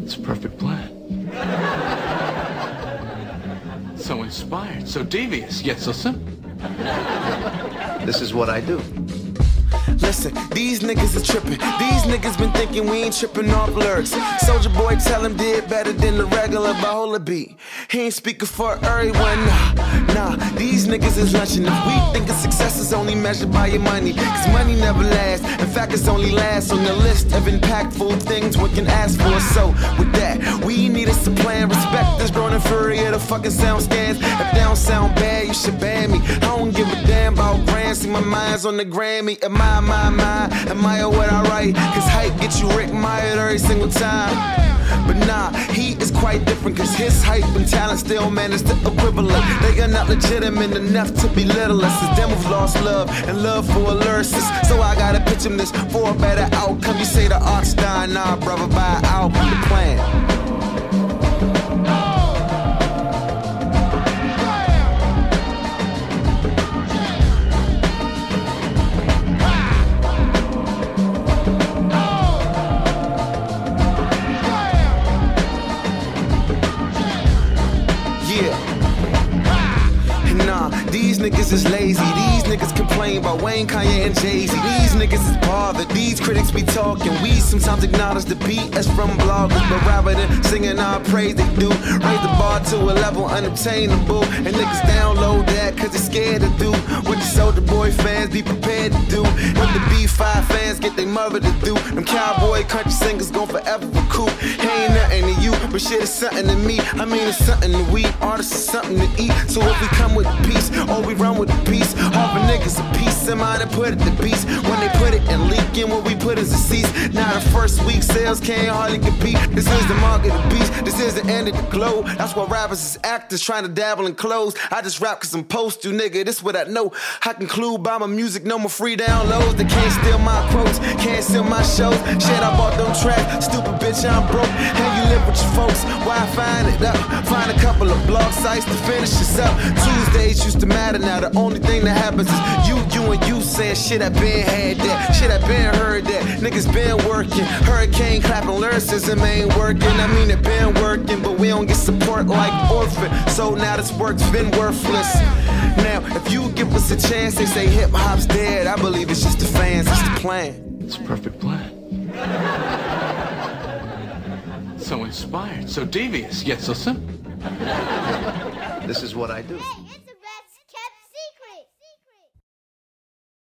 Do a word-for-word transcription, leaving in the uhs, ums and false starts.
It's a perfect plan. So inspired, so devious, yet so simple. This is what I do. Listen, these niggas is tripping. These niggas been thinking we ain't tripping off lyrics. Soulja Boy tell him did better than the regular Bahola beat. He ain't speaking for everyone, nah, nah. These niggas is lunching. If we think of success is only measured by your money, cause money never lasts. In fact, it's only last on the list of impactful things one can ask for. So, with that, we need us a plan. Respect this grown and fury of the fucking sound scans. If they don't sound bad, you should ban me. I don't give a damn about brands. See, my mind's on the Grammy. Am I, my, my, admire what I write? Cause hype gets you Rick Mired every single time. But nah, he is quite different, cause his hype and talent still manage to equivalent. They are not legitimate enough to belittle us. It's them who've lost love and love for a lyricist. So I gotta pitch him this for a better outcome. You say the art's dying, nah brother, buy an album, the plan. These niggas is lazy. These niggas complain about Wayne, Kanye, and Jay-Z. These niggas is bothered. These critics be talking. We sometimes acknowledge the beat as from bloggers, but rather than singing our praise, they do raise the bar to a level unobtainable. And niggas download that cause they're scared to do what the Soulja Boy fans be prepared to do. What the B five fans get their mother to do. Them cowboy country singers gon' forever recoup. Ain't nothing to you, but shit is something to me. I mean it's something to we. Artists is something to eat. So if we come with peace, or we run with the peace, half a niggas a piece, somebody put it to beast. When they put it and leak in, what we put is a cease. Now the first week sales can't hardly compete. This is the mark of the beast, this is the end of the globe. That's why rappers is actors trying to dabble in clothes. I just rap cause I'm supposed to, nigga, this what I know. I conclude by my music, no more free downloads. They can't steal my quotes, can't steal my shows. Shit, I bought them tracks, stupid bitch, I'm broke. How you live with your folks, why find it up? Find a couple of blog sites to finish this up. Tuesdays used to matter, now the only thing that happens is you, you and you saying shit I been had that, shit I been heard that, niggas been working, hurricane clapping lyricism ain't working, I mean it been working, but we don't get support like Orphan, so now this work's been worthless. Now, if you give us a chance, they say hip hop's dead, I believe it's just the fans, it's the plan. It's a perfect plan. So inspired, so devious, yet so simple. This is what I do. Hey,